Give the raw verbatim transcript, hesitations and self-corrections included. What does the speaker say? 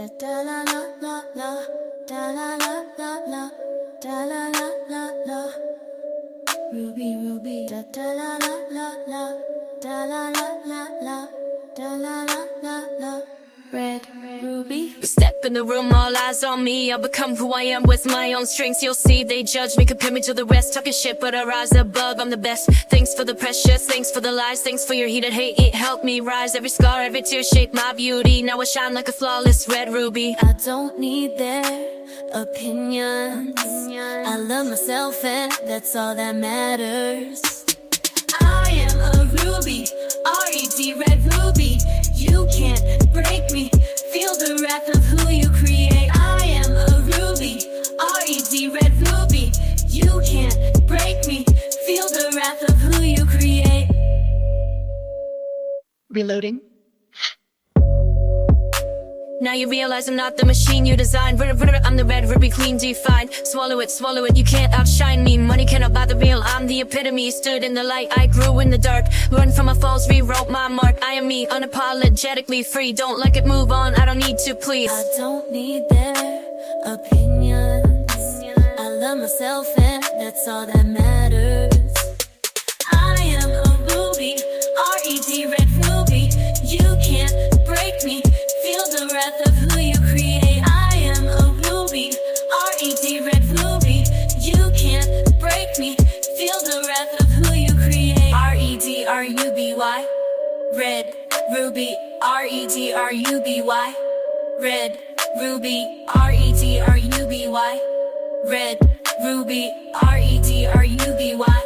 Da da la la la la, da la la la la, da la la la la. Ruby, Ruby, da da la la la la, da la la la la, da la la la la. Red Ruby. Step in the room, all eyes on me. I'll become who I am with my own strengths. You'll see they judge me, compare me to the rest. Talking shit, but I rise above, I'm the best. Thanks for the precious, thanks for the lies. Thanks for your heated hate, it helped me rise. Every scar, every tear shaped my beauty. Now I shine like a flawless red ruby. I don't need their opinions. I love myself and that's all that matters. I am a ruby, R E D, red ruby. You can't break me, feel the wrath of who you create. I am a ruby, R E D, red ruby. You can't break me, feel the wrath of who you create. Reloading. Now you realize I'm not the machine you designed. I'm the red ruby, clean, defined. Swallow it, swallow it, you can't outshine me. Money cannot buy the real, I'm the epitome. Stood in the light, I grew in the dark. Run from my falls, rewrote my mark. I am me, unapologetically free. Don't like it, move on, I don't need to please. I don't need their opinions. I love myself and that's all that matters. I am a ruby, R E D, red ruby. You can't break me, feel the wrath of who you create. I am a ruby, R E D, red ruby. You can't break me, feel the wrath of who you create. R E D, R U B Y, red ruby. R E D, R U B Y, red ruby. R E D, R U B Y, red ruby. R E D, R U B Y.